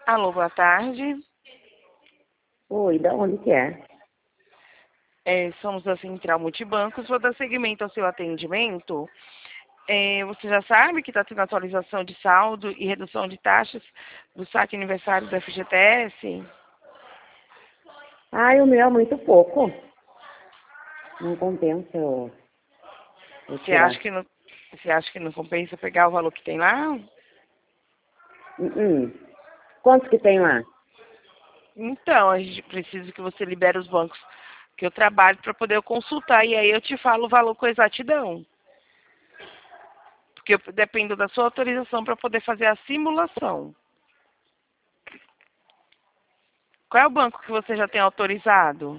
Alô, boa tarde. Oi, da onde que é? Somos da Central Multibancos. Vou dar seguimento ao seu atendimento. Você já sabe que está tendo atualização de saldo e redução de taxas do saque aniversário do FGTS? Ai, o meu é muito pouco. Não compensa eu Você acha tirar. que não, você acha que não compensa pegar o valor que tem lá? Uh-uh. Quantos que tem lá? Então, a gente precisa que você libere os bancos que eu trabalho para poder eu consultar e aí eu te falo o valor com exatidão. Porque eu dependo da sua autorização para poder fazer a simulação. Qual é o banco que você já tem autorizado?